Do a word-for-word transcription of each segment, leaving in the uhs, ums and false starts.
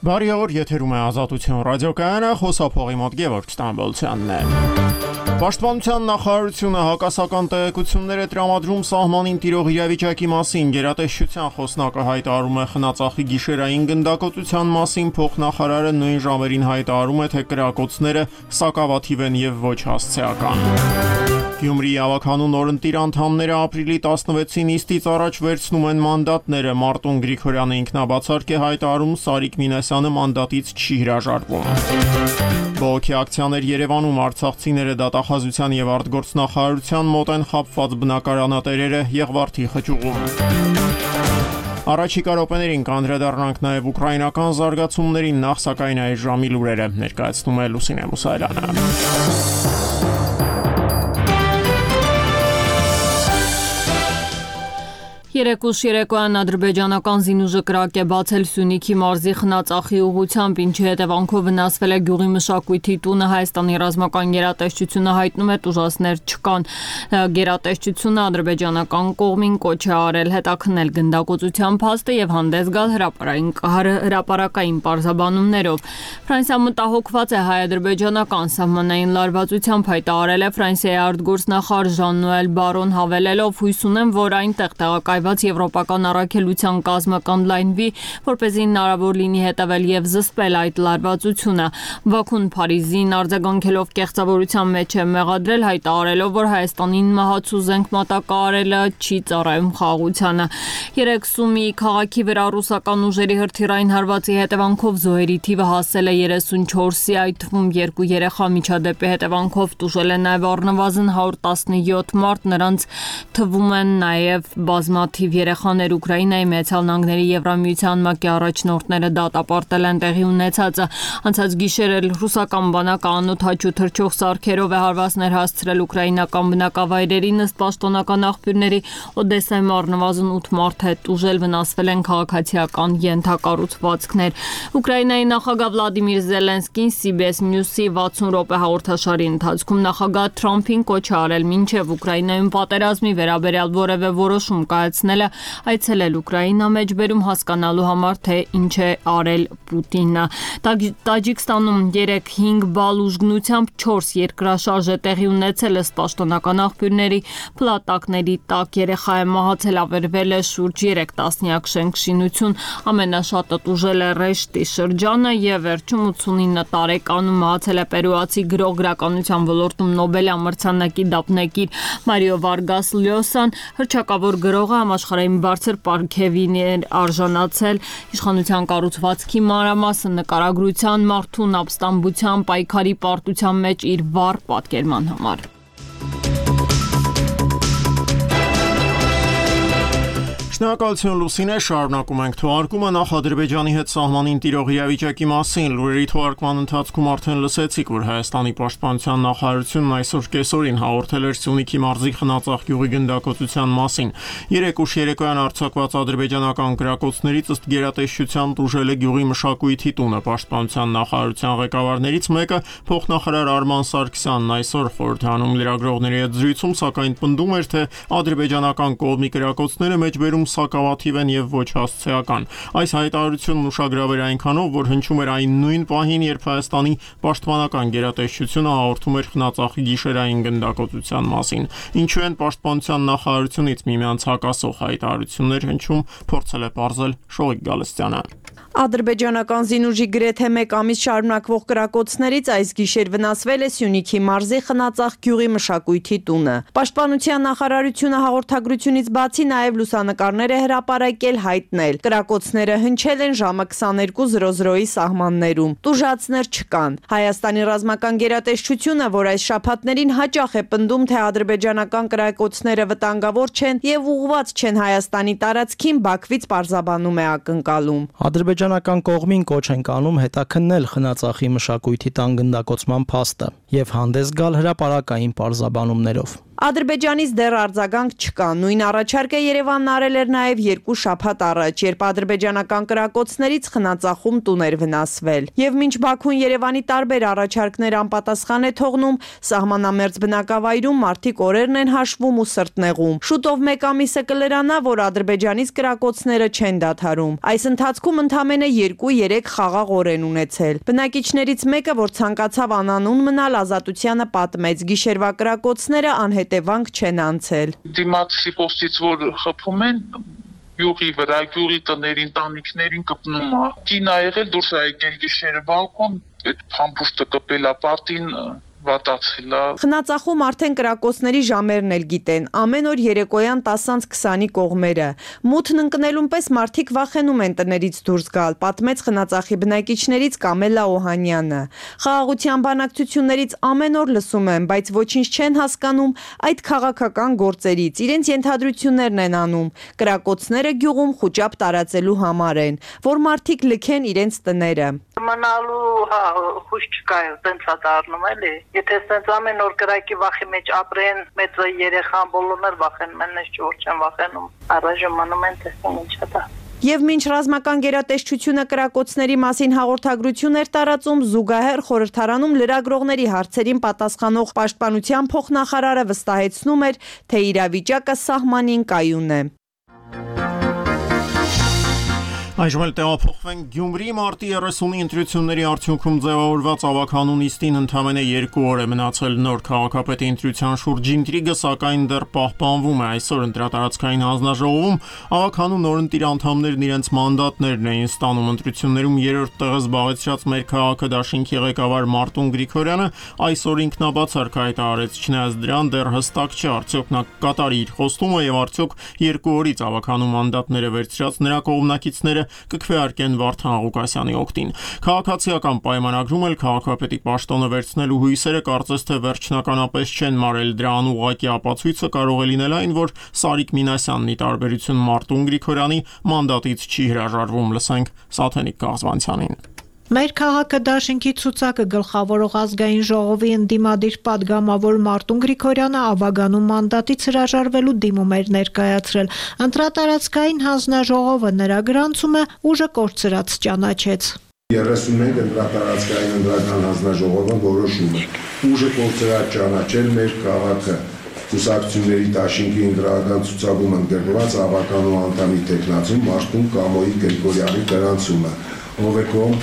Բարի օր, եթերում է Ազատություն ռադիոկայանը, խոսափողի մոտ Գևորգ Ստամբոլցյանն է։ Պաշտպանության նախարարությունը հակասական տեղեկություններ է տրամադրում սահմանին տիրող իրավիճակի մասին։ Գերատեսչության խոսնակը հայտարարում է խնածախի գիշերային գնդակոծության մասին, փոխնախարարը նույն ժամերին հայտարարում է, թե կրակոցները սակավաթիվ են եւ ոչ հասցեական։ Գյումրիի ավականու օրընտիր անդամները ապրիլի տասնվեցին նիստից առաջ վերցնում են մանդատները։ Մարտուն Գրիգորյանը ինքնաբացարկ է հայտարարում, Սարիկ Մինասյանը մանդատից չի հրաժարվում։ Բողոքի ակցիաներ Երևանում, արցախցիները դատախազության եւ արտգործնախարարության մոտ են խաբված բնակարանատերերը Եղվարդի խճուղում։ Առաջիկա րոպեներին կանդրադառնանք նաեւ ուկրաինական զարգացումներին, նախ սակայն այս ժամի լուրերը ներկայացնում է Լուսինե Մուսայելյանը։ Երեկուս երեկոյան ադրբեջանական զինուժը կրակ է բացել Սյունիքի մարզի խնածախի ուղղությամբ, ինչի հետևանքով վնասվել է գյուղի մշակույթի տունը։ Հայաստանի ռազմական գերատեսչությունը հայտնում է, տուժածներ չկան։ Գերատեսչությունը ադրբեջանական կողմին կոչ է արել հետաքննել գնդակոծության փաստը եւ հանդես գալ հրապարակային պարզաբանումներով։ Ֆրանսիան մտահոգված է հայ-ադրբեջանական սահմանային լարվածությամբ, հայտարարել է Ֆրանսիայի արտգործնախարար Ժան-Նոել Բարոն, հավելելով, հույս ունեմ, որ այնտեղ տեղակայված եվրոպական առաքելության կազմը կընդլայնվի, որպեսզի հնարավոր լինի հետևել եւ զսպել այդ լարվածությունը։ Բաքուն Փարիզին արձագանքելով կեղծավորության մեջ է մեղադրել, հայտարարելով, որ Հայաստանին մահացու զենք մատակարարելը չի ծառայում խաղաղությանը։ Երեք Սումի քաղաքի վրա ռուսական ուժերի հրթիռային հարվածի հետևանքով զոհերի թիվը հասել է երեսունչորսի, այդ թվում երկու երեխա, միջադեպի հետևանքով տուժել է նաեւ առնվազն հարյուր տասնյոթ մարդ, նրանց թվում են նաեւ բազմաթիվ երեխաներ։ Ուկրաինայի Միացյալ Նահանգների Եվրամիության ՄԱԿ-ի առաջնորդները դատապարտել են տեղի ունեցածը։ Անցած գիշեր էլ ռուսական բանակը անօդաչու թռչող սարքերով է հարվածներ հասցրել ուկրաինական բնակավայրերին, ըստ պաշտոնական աղբյուրների Օդեսայում առնվազն ութ մարդ է տուժել, վնասվել են քաղաքացիական ենթակառուցվածքներ։ Ուկրաինայի նախագահ Վլադիմիր Զելենսկին Սի Բի Էս Նյուզի վաթսուն րոպե հաղորդաշարի ընթացքում նախագահ Թրամփին կոչ է արել մինչև Ուկրաինայում պատերազմի վերաբերյալ որևէ որոշում կայացնելը այցելել Ուկրաինա, մեջբերում հասկանալու համար, թե ինչ է արել Պուտինը։ Տաջիկստանում երեք հինգ բալ ուժգնությամբ չորս երկրաշարժ է տեղի ունեցել, ըստ պաշտոնական աղբյուրների, փլատակների տակ երեխա է մահացել, ավերվել է շուրջ երեք տասնյակ շենք-շինություն, ամենաշատը տուժել է Ռեշտի շրջանը եւ վերջում ութսունինը տարեկանում մահացել է պերուացի գրող, գրականության ոլորտում Նոբելյան մրցանակի դափնեկիր Մարիո Վարգաս Լյոսան, հռչակավոր գրողը համաշխարհային բարձր պարգևին էր արժանացել իշխանության կառուցվածքի մանրամասը նկարագրության, մարդուն ապստամբության, պայքարի պարտության մեջ իր վառ պատկերման համար։ Շնորհակալություն Լուսինե, շարունակում ենք թողարկումը նախ Ադրբեջանի հետ սահմանին տիրող իրավիճակի մասին։ Լուրերի թողարկման ընթացքում արդեն լսեցիք, որ Հայաստանի պաշտպանության նախարարությունն այսօր կեսօրին հաղորդել էր Սյունիքի մարզի խնածախ գյուղի գնդակոծության մասին։ Երեք ուշ երեկոյան արձակված ադրբեջանական կրակոցներից, ըստ գերատեսչության, տուժել է գյուղի մշակույթի տունը։ Պաշտպանության նախարարության ղեկավարներից մեկը, փոխնախարար Արման Սարգսյանն, այսօր խորհրդանում լրագրողների հետ զրույցում սակայն պնդում էր, թե ադրբեջանական կողմի կրակոցները մեջբերում սակավաթիվ են եւ ոչ հասցեական։ Այս հայտարարությունն ուշագրավ էր այնքանով, որ հնչում էր այն նույն պահին, երբ Հայաստանի պաշտպանական գերատեսչությունը հաղորդում էր խնածախի գիշերային գնդակոծության մասին։ Ինչու են պաշտպանության նախարարությունից միմյանց հակասող հայտարարություններ հնչում, փորձել է պարզել Շողիկ Գալստյանը։ Ադրբեջանական զինուժի գրեթե մեկ ամիս շարունակվող կրակոցներից այս գիշեր վնասվել է Սյունիքի մարզի խնածախ գյուղի մշակույթի տունը։ Պաշտպանության նախարարությունը հաղորդագրությունից բացի նաև լուսանկարներ է հրապարակել, հայտնել. կրակոցները հնչել են ժամը քսաներկու զրո զրոյի սահմաններում։ Տուժածներ չկան։ Հայաստանի ռազմական գերատեսչությունը, որ այս շաբաթներին հաճախ է պնդում, թե ադրբեջանական կրակոցները վտանգավոր չեն եւ ուղղված չեն Հայաստանի տարածքին, Բաքվից պարզաբանում է ակնկալում։ Ադրբեջանական կողմին կոչ ենք անում հետաքննել խնածախի մշակույթի տան գնդակոծման փաստը։ եւ հանդես գալ հրապարակային պարզաբանումներով։ Ադրբեջանից դեռ արձագանք չկա։ Նույն առաջարկը Երևանն արել էր նաև երկու շաբաթ առաջ, երբ ադրբեջանական կրակոցներից խնածախում տուն էր վնասվել։ Եվ մինչ Բաքուն Երևանի տարբեր առաջարկներ անպատասխան է թողնում, սահմանամերձ բնակավայրում մարդիկ օրերն են հաշվում ու սրտնեղում։ Շուտով մեկ ամիսը կլրանա, որ Ադրբեջանից կրակոցները չեն դադարում։ Այս ընթացքում ընդամենը երկու-երեք խաղաղ օր են ունեցել։ Բնակիչներից մեկը, որ ցանկացավ անանուն մնալ, Ազատությանը պատմեց՝ գիշերվա կրակոցները անհետևանք չեն անցել։ Դիմացի պոստից, որ խփում են յուղի վրա, յուղի տներին, տանիքներին կպնում է։ Կին ա եղել դուրս ա եկել գիշերը բալկոն, այդ փամփուշտը կպել ա պատին, վատացել է։ Խնածախում արդեն կրակոցների ժամերն էլ գիտեն, ամեն օր երեկոյան տասնից քսանի կողմերը։ Մութն ընկնելուն պես մարդիկ վախենում են տներից դուրս գալ, պատմեց Խնածախի բնակիչներից Կամելա Օհանյանը։ Խաղաղության բանակցություններից ամեն օր լսում են, բայց ոչինչ չեն հասկանում այդ քաղաքական գործերից, իրենց ենթադրություններն են անում։ Կրակոցները գյուղում խուճապ տարածելու համար են, որ մարդիկ լքեն իրենց տները։ Մնալու հա խույս չկա, տենց է դառնում էլի։ Եթե սենց ամեն օր կրակի վախի մեջ ապրեն, մեծ երեխան բոլորներ վախենում են, ես չոր չեմ վախենում։ Առայժմ մնում են տեսնում ինչ է դա։ Եվ մինչ ռազմական գերատեսչությունը կրակոցների մասին հաղորդագրություն էր տարածում, զուգահեռ խորհրդարանում լրագրողների հարցերին պատասխանող պաշտպանության փոխնախարարը վստահեցնում էր, թե իրավիճակը սահմանին կայուն է։ Այժմ էլ տեղափոխվենք Գյումրի մարտի երեսունի ընտրությունների արդյունքում ձևավորված ավագանու նիստին ընդամենը երկու օր է մնացել նոր քաղաքապետի ընտրության շուրջ ինտրիգը սակայն դեռ պահպանվում է այսօր ընտրատարածքային հանձնաժողովում ավագանու նորընտիր անդամներն իրենց մանդատներն էին ստանում ընտրություններում երրորդ տեղը զբաղեցրած մեր քաղաքը դաշինքի ղեկավար Մարտուն Գրիգորյանը այսօր ինքնաբացարկ հայտարարեց չնայած դրան դեռ հստակ չէ արդյոք նա կատարի իր խոստումը եւ արդյոք երկու օրից ավագանու մանդատները վերցրած նրա կողմնակիցները կքվեարկեն Վարդան Ղուկասյանի օգտին։ Քաղաքացիական պայմանագրում էլ քաղաքապետի պաշտոնը վերցնելու հույսերը կարծես թե վերջնականապես չեն մարել դրան ուղղակի ապացույցը կարող է լինել այն, որ Սարիկ Մինասյանն ի տարբերություն Մարտուն Գրիգորյանի մանդատից չի հրաժարվում, լսենք Սաթենիկ Կազվանցյանին։ Մեր քաղաքը դաշինքի ցուցակը գլխավորող ազգային ժողովի ընդդիմադիր падգամավոր Մարտուն Գրիգորյանը ավագանու մանդատից հրաժարվելու դիմում էր ներկայացրել։ Ընտրատարածքային հանձնաժողովը նրա գրանցումը ուժը կորցրած ճանաչեց։ երեսունմեկ ընտրատարածքային ընդրական հանձնաժողովը որոշում է ուժը կորցրած ճանաչել մեր քաղաքը կուսակցությունների դաշինքի ընդրական ցուցակում ընդգրկված ավագանու անդամի տեխնացում Մարտուն Կամոյի Գրիգորյանի գրանցումը։ Ով է կողմ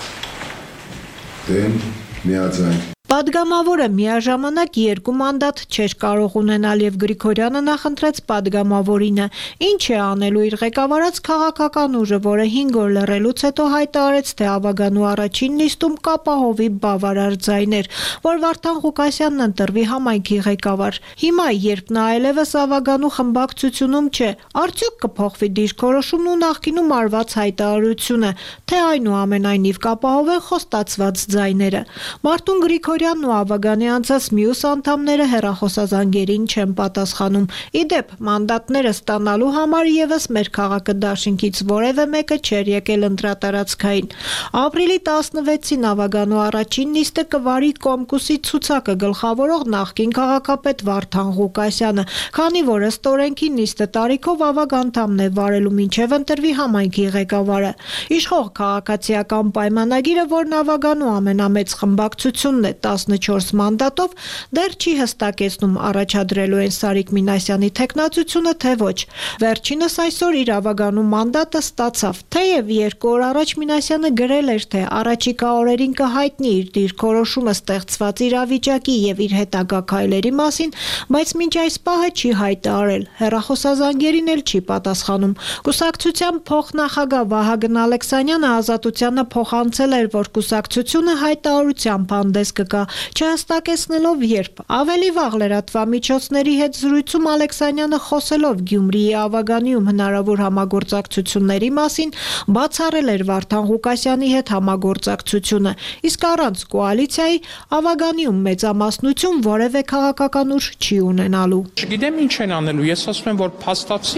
Դեմ միաձայն։ Պատգամավորը միաժամանակ երկու մանդատ չէր կարող ունենալ եւ Գրիգորյանը նախընտրեց պատգամավորինը։ Ինչ է անելու իր ղեկավարած քաղաքական ուժը, որը հինգ օր լռելուց հետո հայտարարեց, թե ավագանու առաջին նիստում կապահովի բավարար ձայներ, որ Վարդան Ղուկասյանն ընտրվի համայնքի ղեկավար։ Հիմա, երբ նա այլևս ավագանու խմբակցությունում չէ, արդյոք կփոխվի դիրքորոշումն ու նախկինում արված հայտարարությունը, թե այնուամենայնիվ կապահովեն խոստացված ձայները։ Մարտուն Գրիգորյանը ու ավագանի անցած մյուս անդամները հեռախոսազանգերին չեն պատասխանում։ Իդեպ, մանդատները ստանալու համար եւս մեր քաղաքը դաշինքից որևէ մեկը չէր եկել ընտրատարածքային։ Ապրիլի տասնվեցին ավագանու առաջին նիստը կվարի Կոմկուսի ցուցակը գլխավորող նախկին քաղաքապետ Վարդան Ղուկասյանը, քանի որ ըստ օրենքի նիստը տարիքով ավագ անդամն է վարելու մինչև ընտրվի համայնքի ղեկավարը։ Իշխող քաղաքացիական պայմանագիրը, որն ավագանու ամենամեծ խմբակցությունն է տասնչորս մանդատով, դեռ չի հստակեցնում առաջադրելու են Սարիկ Մինասյանի թեկնածությունը, թե ոչ։ Վերջինս այսօր իր ավագանու մանդատը ստացավ, թեև երկու օր առաջ Մինասյանը գրել էր, թե առաջիկա օրերին կհայտնի իր դիրքորոշումը ստեղծված իրավիճակի եւ իր հետագա քայլերի մասին, բայց մինչ այս պահը չի հայտարարել, հեռախոսազանգերին էլ չի պատասխանում։ Կուսակցության փոխնախագահ Վահագն Ալեքսանյանը Ազատությանը փոխանցել էր, որ կուսակցությունը հայտարարությամբ հանդես կգա, չհստակեցնելով երբ։ Ավելի վաղ լրատվամիջոցների հետ զրույցում Ալեքսանյանը խոսելով Գյումրիի ավագանիում հնարավոր համագործակցությունների մասին բացառել էր Վարդան Ղուկասյանի հետ համագործակցությունը, իսկ առանց կոալիցիայի ավագանիում մեծամասնություն որևէ քաղաքական ուժ չի ունենալու։ Չգիտեմ ինչ են անելու, ես ասում եմ, որ փաստացի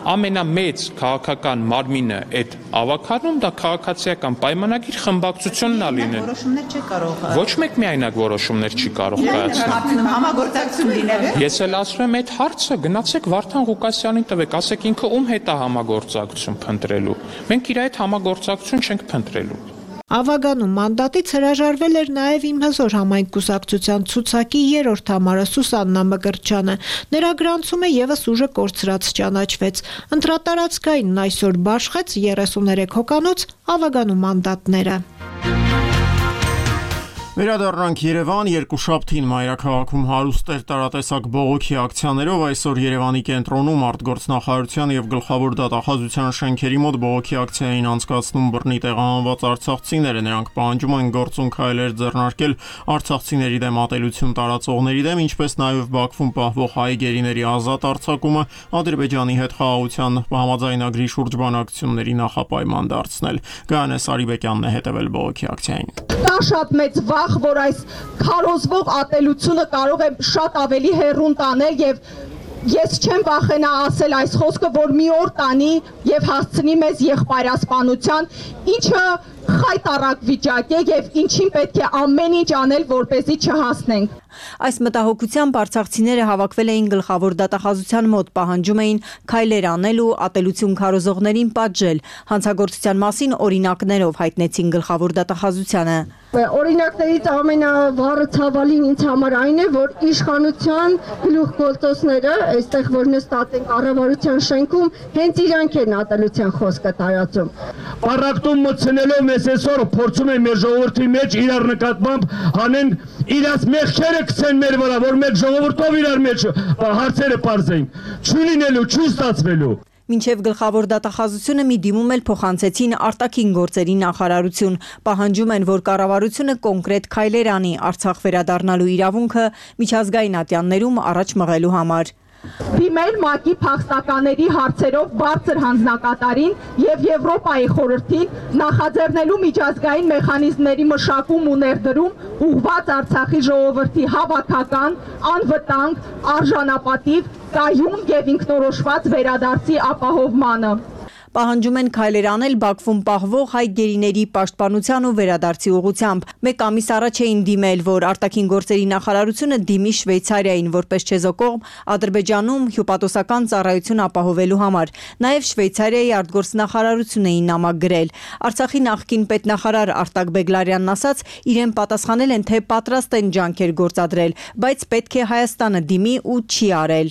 ամենամեծ քաղաքական մարմինը այդ ավականում դա քաղաքացիական պայմանագիր խմբակցությունն է լինել։ Որոշումներ չի կարող։ Ոչ մեկ միայնակ որոշումներ չի կարող կայացնել։ Համագործակցություն լինել է։ Ես էլ ասում եմ, այդ հարցը գնացեք Վարդան Ղուկասյանին տվեք, ասեք ինքը ում հետ է համագործակցություն փնտրելու։ Մենք իր հետ համագործակցություն չենք փնտրելու։ Ավագանում մանդատից հրաժարվել էր նաև Իմ հզոր համայնք կուսակցության ցուցակի երրորդ համարը Սուսաննա Մկրտչյանը։ Նրա գրանցումը եւս ուժը կորցրած ճանաչվեց։ Ընտրատարածքային այսօր բաշխեց երեսուներեք հոկանոց ավագանու մանդատները։ Վերադառնանք Երևան, երկուշաբթին մայրաքաղաքում հարուստ էր տարատեսակ բողոքի ակցիաներով, այսօր Երևանի կենտրոնում արտգործնախարարության եւ գլխավոր դատախազության շենքերի մոտ բողոքի ակցիային անցկացնում բռնի տեղահանված արցախցիները, նրանք պահանջում են գործուն քայլեր ձեռնարկել արցախցիների դեմ ատելություն տարածողների դեմ, ինչպես նաեւ Բաքվում պահվող հայ գերիների ազատ արձակումը, Ադրբեջանի հետ խաղաղության համաձայնագրի շուրջ բանակցությունների նախապայման դարձնել։ Գայանե Սարիբեկյանն է հետևել բողոքի ակցիային։ Դա շատ մեծ որ այս քարոզվող ատելությունը կարող է շատ ավելի հեռուն տանել եւ ես չեմ վախենա ասել այս խոսքը, որ մի օր տանի եւ հասցնի մեզ եղբայրասպանության, ինչը խայտառակ վիճակ է եւ ինչին պետք է ամեն ինչ անել, որպեսզի չհասնենք։ Այս մտահոգությամբ արցախցիները հավաքվել էին գլխավոր դատախազության մոտ, պահանջում էին քայլեր անել ու ատելություն քարոզողներին պատժել։ Հանցագործության մասին օրինակներով հայտնեցին գլխավոր դատախազությանը։ Օրինակներից ամենավառը ցավալին ինձ համար այն է, որ իշխանության գլուխգործոցները, այստեղ որ նստած են կառավարության շենքում, հենց իրանք են ատելության խոսքը տարածում։ Պարակտում մտցնելով մեզ այսօր փորձում են մեր ժողովրդի մեջ իրար նկատմամբ հանեն իրաց մեղքերը գցեն մեր վրա, որ մեր ժողովրդով իրար մեջ հարցերը պարզեն։ Չլինելու, չստացվելու։ Մինչև գլխավոր դատախազությունը մի դիմում էլ փոխանցեցին արտաքին գործերի նախարարություն, պահանջում են, որ կառավարությունը կոնկրետ քայլեր անի Արցախ վերադառնալու իրավունքը միջազգային ատյաններում առաջ մղելու համար։ Դիմել ՄԱԿ-ի փախստականների հարցերով բարձր հանձնակատարին եւ Եվրոպայի խորհրդին նախաձեռնելու միջազգային մեխանիզմների մշակում ու ներդրում ուղղված Արցախի ժողովրդի հավաքական, անվտանգ, արժանապատիվ, կայուն եւ ինքնորոշված վերադարձի ապահովմանը։ Պահանջում են քայլեր անել Բաքվում պահվող հայ գերիների պաշտպանության ու վերադարձի ուղղությամբ։ Մեկ ամիս առաջ էին դիմել, որ արտաքին գործերի նախարարությունը դիմի Շվեյցարիային որպես չեզոկողմ Ադրբեջանում հյուպատոսական ծառայություն ապահովելու համար։ Նաև Շվեյցարիայի արտգործնախարարություն էին նամակ գրել։ Արցախի նախկին պետնախարար Արտակ Բեգլարյանն ասաց, իրեն պատասխանել են, թե պատրաստ են ջանքեր գործադրել, բայց պետք է Հայաստանը դիմի ու չի արել։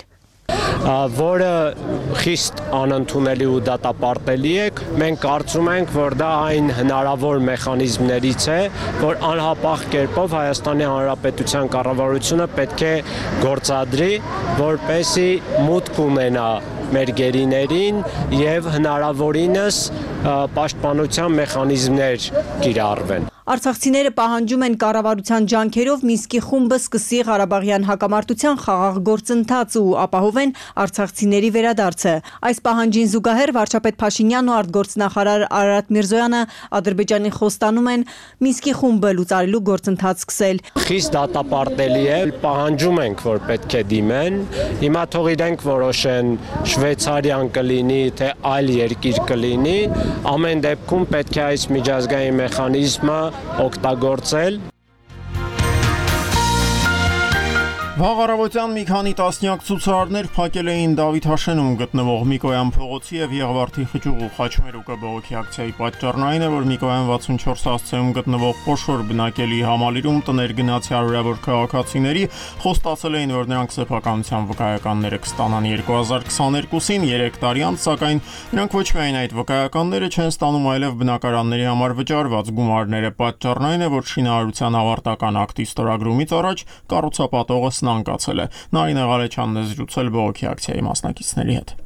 Որը խիստ անընդունելի ու դատապարտելի է, մենք կարծում ենք, որ դա այն հնարավոր մեխանիզմներից է, որ անհապաղ կերպով Հայաստանի Հանրապետության կառավարությունը պետք է գործադրի, որպեսզի մուտք ունենա մեր գերիներին եւ հնարավորինս պաշտպանության մեխանիզմներ կիրառվեն։ Արցախցիները պահանջում են կառավարության ջանքերով Մինսկի խումբը սկսի Ղարաբաղյան հակամարտության խաղաղ գործընթաց ու ապահովեն արցախցիների վերադարձը։ Այս պահանջին զուգահեռ վարչապետ Փաշինյանն ու արտգործնախարար Արարատ Միրզոյանը Ադրբեջանի խոստանում են Մինսկի խումբը լուծարելու գործընթաց սկսել։ Խիստ դատապարտելի է, պահանջում ենք, որ պետք է դիմեն։ Հիմա թող իրենք որոշեն Շվեյցարիան կլինի, թե այլ երկիր կլինի, ամեն դեպքում պետք է այս միջազգային մեխանիզմը օգտագործել։ Վաղ առավոտյան մի քանի տասնյակ ցուցարարներ փակել էին Դավիթաշենում գտնվող Միկոյան փողոցի եւ Եղվարդի խճուղ ու խաչմերուկը բողոքի ակցիայի պատճառն այն է, որ Միկոյան վաթսունչորս հասցեում գտնվող խոշոր բնակելի համալիրում տներ գնաց հարյուրավոր քաղաքացիների, խոստացել էին, որ նրանք սեփականության վկայականները կստանան երկու հազար քսաներկուսին, երեք տարի անց, սակայն նրանք ոչ միայն այդ վկայականները չեն ստանում, այլև բնակարանների համար վճարված գումարները։ Պատճառն այն է, որ շինարարության ավարտական ակտի ստորագրումից առաջ կառուցապատողը անկացել է։ Նարինե Ղարեչյանն է զրուցել բողոքի ակցիայի մասնակիցների հետ։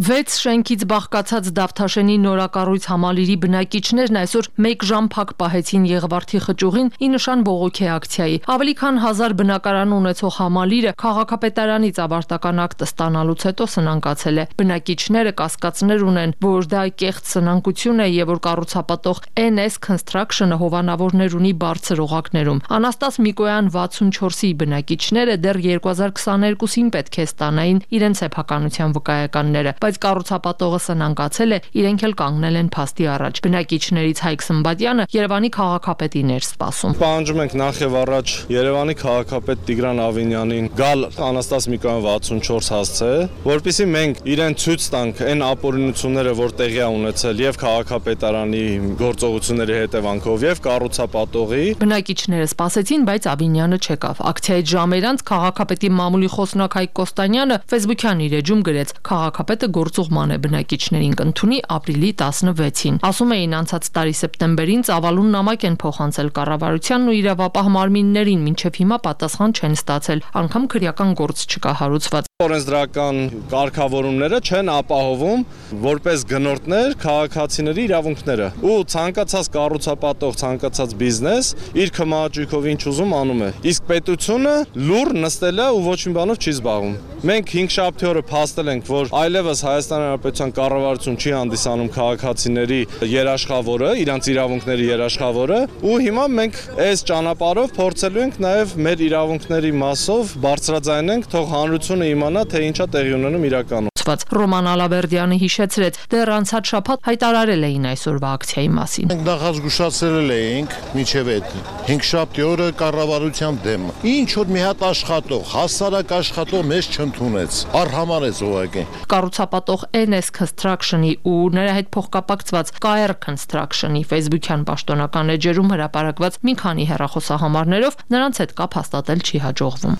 վեց շենքից բաղկացած Դավթաշենի նորակառույց համալիրի բնակիչներն այսօր մեկ ժամ փակ պահեցին Եղվարդի խճուղին ի նշան բողոքի ակցիայի։ Ավելի քան հազար բնակարան ունեցող համալիրը քաղաքապետարանից ավարտական ակտը ստանալուց հետո սնանկացել է։ Բնակիչները կասկածներ ունեն, որ դա կեղծ սնանկություն է եւ որ կառուցապատող N S Construction-ը հովանավորներ ունի բարձր օղակներում։ Անաստաս Միկոյան վաթսունչորսի բնակիչները դեռ երկու հազար քսաներկուսին պետք է ստանային իրենց սեփականության վկայականները, բայց կառուցապատողը սնանկացել է, իրենք էլ կանգնել են փաստի առաջ։ Բնակիչներից Հայկ Սմբատյանը Երևանի քաղաքապետին էր սպասում։ Պահանջում ենք նախ եւ առաջ Երևանի քաղաքապետ Տիգրան Ավինյանին գալ Անաստաս Միկոյան վաթսունչորս հասցե, որպեսզի մենք իրեն ցույց տանք այն ապօրինությունները, որ տեղի է ունեցել եւ քաղաքապետարանի գործողությունների հետևանքով եւ կառուցապատողի։ Բնակիչները սպասեցին, բայց Ավինյանը չեկավ։ Ակցիայից ժամեր անց քաղաքապետի մամուլի խոսնակ Հայկ Կոստանյանը Facebook-յան իր էջում գրեց. Քաղաքապետը գործուղման է բնակիչներին կընդունի ապրիլի տասնվեցին։ Ասում էին անցած տարի սեպտեմբերին ծավալուն նամակ են փոխանցել կառավարությանն ու իրավապահ մարմիններին, մինչև հիմա պատասխան չեն ստացել, անգամ քրեական գործ չկա հարուցված։ Օրենսդրական կարգավորումները չեն ապահովում որպես գնորդներ քաղաքացիների իրավունքները։ Ու ցանկացած կառուցապատող, ցանկացած բիզնես իր քմահաճույքով ինչ ուզում անում է։ Իսկ պետությունը լուր նստել է ու ոչ մի բանով չի զբաղվում։ Մենք հինգշաբթի օրը փաստել ենք, որ այլևս Հայաստանի Հանրապետության կառավարություն չի հանդիսանում քաղաքացիների երաշխավորը, իրանց իրավունքների երաշխավորը, ու հիմա մենք այս ճանապարհով փորձելու ենք նաև մեր իրավունքների մասով բարձրաձայնենք, թող հանրությունը իմանա, թե ինչա տեղի ունենում իրականում։ Ռոման Ալավերդյանը հիշեցրեց, դեռ անցած շաբաթ հայտարարել էին այսօրվա ակցիայի մասին։ Մենք նախազգուշացրել էինք մինչև այդ հինգշաբթի օրը կառավարության դեմ։ Ինչ որ մի հատ աշխատող, հասարակ աշխատող մեզ չընդունեց, արհամարեց ուղղակի։ Կառուցապատող N S Construction-ի ու նրա հետ փոխկապակցված K R Construction-ի Facebook-յան պաշտոնական էջերում հրապարակված մի քանի հեռախոսահամարներով նրանց հետ կապ հաստատել չի հաջողվում։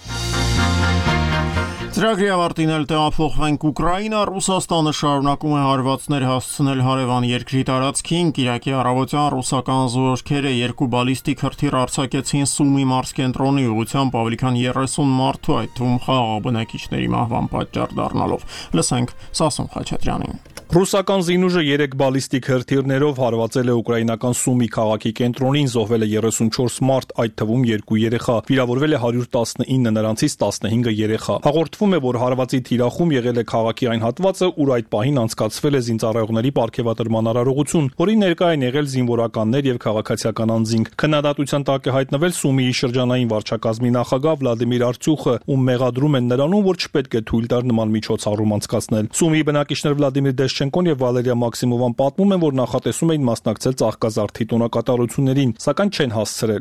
Ծրագրի ավարտին էլ տեղափոխվենք Ուկրաինա, Ռուսաստանը շարունակում է հարվածներ հասցնել հարևան երկրի տարածքին։ Կիրակի առավոտյան ռուսական զորքերը երկու բալիստիկ հրթիռ արձակեցին Սումի մարզկենտրոնի ուղղությամբ ավելի քան երեսուն մարդու, այդ թվում խաղաղ բնակիչների մահվան պատճառ դառնալով։ Լսենք Սասուն Խաչատրյանին։ Ռուսական զինուժը երեք բալիստիկ հրթիռներով հարվածել է ուկրաինական Սումի քաղաքի կենտրոնին, զոհվել է երեսունչորս մարդ, այդ թվում երկու երեխա, վիրավորվել է հարյուր տասնինը, նրանցից տասնհինգը երեխա։ Հաղորդվում է, որ հարվածի թիրախում եղել է քաղաքի այն հատվածը, ուր այդ պահին անցկացվել է զինծառայողների պարգևատրման արարողություն, որին ներկա են եղել զինվորականներ եւ քաղաքացիական անձինք։ Քննադատության տակ է հայտնվել Սումիի շրջանային վարչակազմի նախագահ Վլադիմիր Արցյուխը, ում մեղադրում են նրանում, որ չպետք է թույլ տար նման միջոցառում անցկացնել։ Սումիի բնակիչներ Վլադիմիր Դեշչենկոն եւ Վալերիա Մաքսիմովան պատմում են, որ նախատեսում էին մասնակցել ծաղկազարդի տոնակատարություններին, սակայն չեն հասցրել։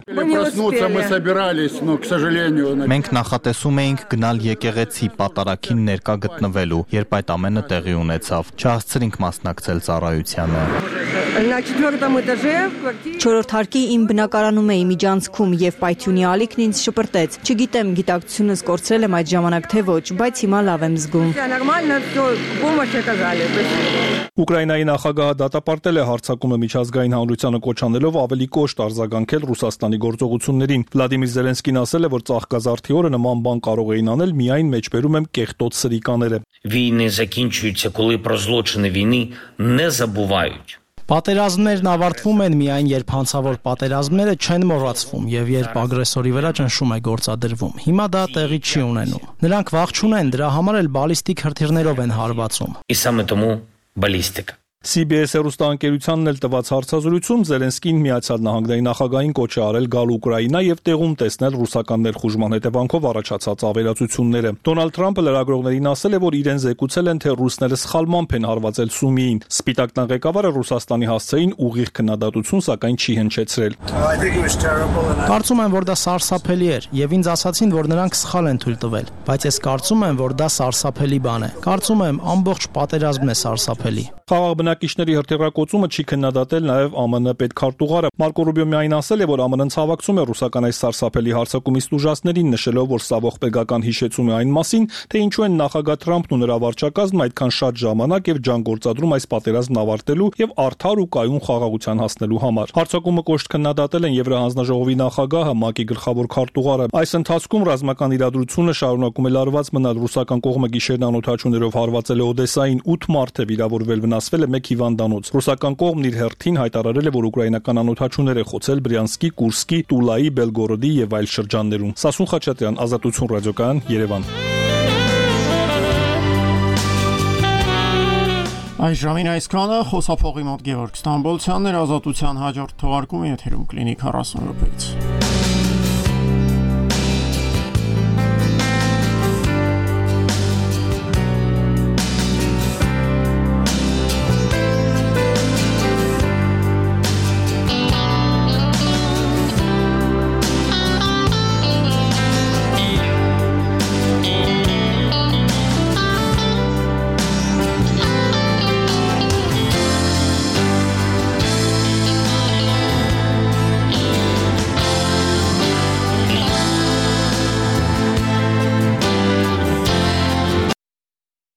Մենք նախատեսում էինք գնալ եկեղեցի պատարագին ներկա գտնվելու, երբ այդ ամենը տեղի ունեցավ, չհասցրինք մասնակցել ծառայությանը։ Չորրորդ հարկի իմ բնակարանում էի միջանցքում եւ պայթյունի ալիքն ինձ շպրտեց։ Չգիտեմ գիտակցությունս կորցրել եմ այդ ժամանակ թե ոչ, բայց հիմա լավ եմ զգում։ Ուկրաինայի նախագահը դատապարտել է հարձակումը միջազգային հանրությանը կոչ անելով ավելի կոշտ արձագանքել Ռուսաստանի գործողություններին։ Վլադիմիր Զելենսկին ասել է, որ ծաղկազարդի օրը նման բան կարող էին անել միայն մեջբերում եմ կեղտոտ սրիկաները։ Війни закінчуються, коли про злочини війни не забувають. Պատերազմներն ավարտվում են միայն, երբ հանցավոր պատերազմները չեն մոռացվում եւ երբ ագրեսորի վրա ճնշում է գործադրվում։ Հիմա դա տեղի չի ունենում։ Նրանք վախ չունեն, դրա համար էլ բալիստիկ հրթիռներով են հարվածում։ І саме тому балістика. C B S հեռուստաընկերությանն էլ տված հարցազրույցում Զելենսկին Միացյալ Նահանգների նախագահին կոչ է արել գալ Ուկրաինա եւ տեղում տեսնել ռուսական ներխուժման հետևանքով առաջացած ավերածությունները։ Դոնալդ Թրամփը լրագրողներին ասել է, որ իրեն զեկուցել են, թե ռուսները սխալմամբ են հարվածել Սումիին։ Սպիտակ տան ղեկավարը Ռուսաստանի հասցեին ուղիղ քննադատություն սակայն չի հնչեցրել։ Կարծում եմ, որ դա սարսափելի էր եւ ինձ ասացին, որ նրանք սխալ են թույլ տվել, բայց ես կարծում եմ, որ դա սարսափելի բան է։ Կարծում եմ, ամբողջ պատերազմն է սարսափելի։ Խաղաղ բնակիչների հրթիռակոծումը չի քննադատել նաև ԱՄՆ պետքարտուղարը։ Մարկո Ռուբիոն միայն ասել է, որ ԱՄՆ-ն ցավակցում է ռուսական այս սարսափելի հարձակումից տուժածներին, նշելով, որ սա ողբերգական հիշեցում է այն մասին, թե ինչու են նախագահ Թրամփն ու նրա վարչակազմն այդքան շատ ժամանակ եւ ջան գործադրում այս պատերազմն ավարտելու եւ արդար ու կայուն խաղաղության հասնելու համար։ Հարձակումը կոշտ քննադատել են Եվրահանձնաժողովի նախագահը, ՄԱԿ-ի գլխավոր քարտուղարը։ Այս ընթացքում ռազմական իրադրությունը շարունակում է լարված մնալ։ Ռուսական կողմը գիշերն անօդաչուներով հարվածել է Օդեսային, ութ մարդ է վիրավորվել, վնասվել է մեկ հիվանդանոց։ Ռուսական կողմն իր հերթին հայտարարել է, որ ուկրաինական անօդաչուներ է խոցել Բրյանսկի, Կուրսկի, Տուլայի, Բելգորոդի եւ այլ շրջաններում։ Սասուն Խաչատրյան, Ազատություն ռադիոկայան, Երևան։ Այս ժամին այսքանը, խոսափողի մոտ Գևորգ Ստամբոլցյանն էր, Ազատության հաջորդ թողարկումը եթերում կլինի քառասուն րոպեից։